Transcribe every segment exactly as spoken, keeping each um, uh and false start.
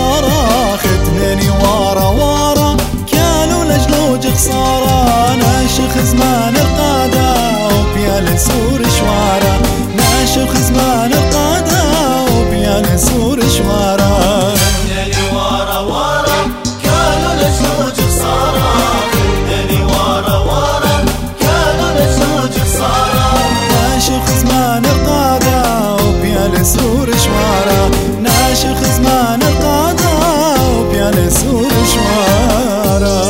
خسارة ختنني ورا ورا كانوا لجلوج خسارة ناشخ زمان القادة وبيا سور شوارة ناشخ زمان القادة وبيا سور شوارة ختنني ورا ورا كانوا لجلوج خسارة ختنني ورا ورا كانوا لجلوج خسارة ناشخ زمان القادة وبيا سور شوارة ناشخ زمان القادة وبيا سور شوارة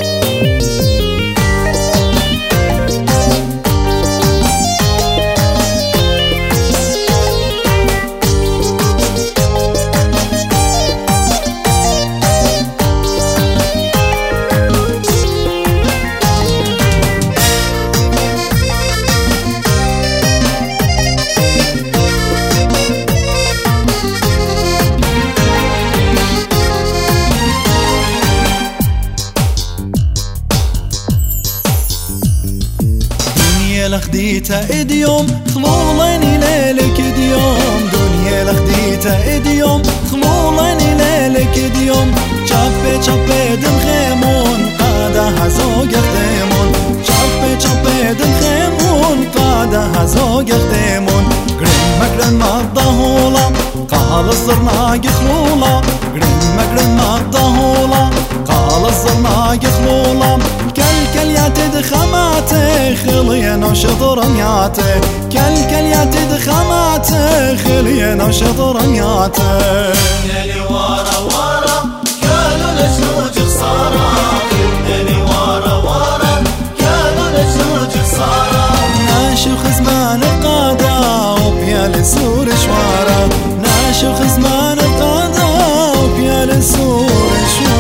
لخديتها اديوم خلولني ليلك اديوم دنيا لخديتها اديوم خلولني ليلك اديوم چاپه چاپه دم خيمون قاده هزوگ اختيمون چاپه چاپه دم خيمون قاده هزوگ اختيمون گرن مگرن مدهولا قال الزرناق خلولا گرن مگرن مدهولا قال الزرناق خلولا كالكليات دخماته خلينا وشطرنياته كالكليات دخماته خلينا وشطرنياته ختنني ورا ورا كانوا لجلوج خسارة ختنني ورا ورا كانوا لجلوج خسارة ناشخ زمان القادة وبيا سور شوارة ناشخ زمان القادة وبيا سور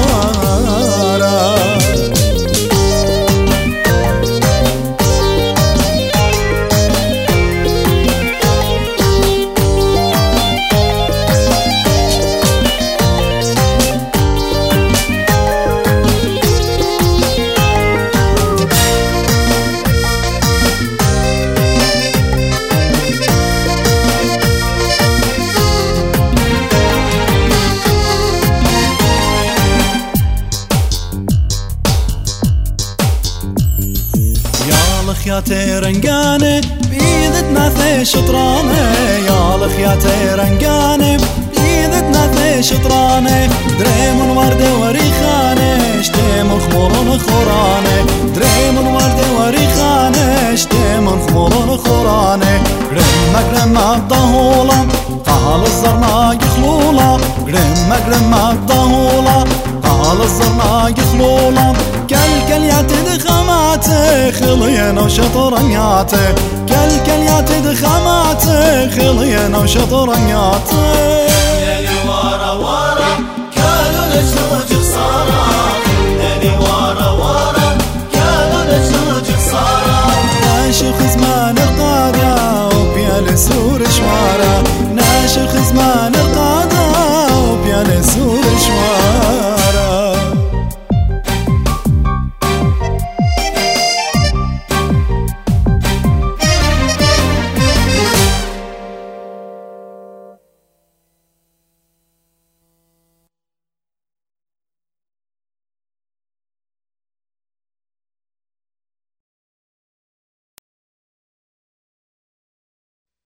شوارة يا رنقانه بإيدتنا ثي شطرانه يا لخ يا رنقانه بإيدتنا ثي شطرانه دريم ورده وريخانه شتيم خمرون خورانه دريم ورده وريخانه شتيم خمرون خورانه قرم مقرم الضهولا قال الزرناق خلولا قرم مقرم الضهولا قال الزرناق خلولا كالكليات دخماته خلينا وشطرنياته كالكليات دخماته خلينا وشطرنياته ختنني ورا ورا كانوا لجلوج خسارة ختنني ورا ورا كانوا لجلوج خسارة ناشخ زمان القادة وبيا سور شوارة ناشخ زمان القادة وبيا سور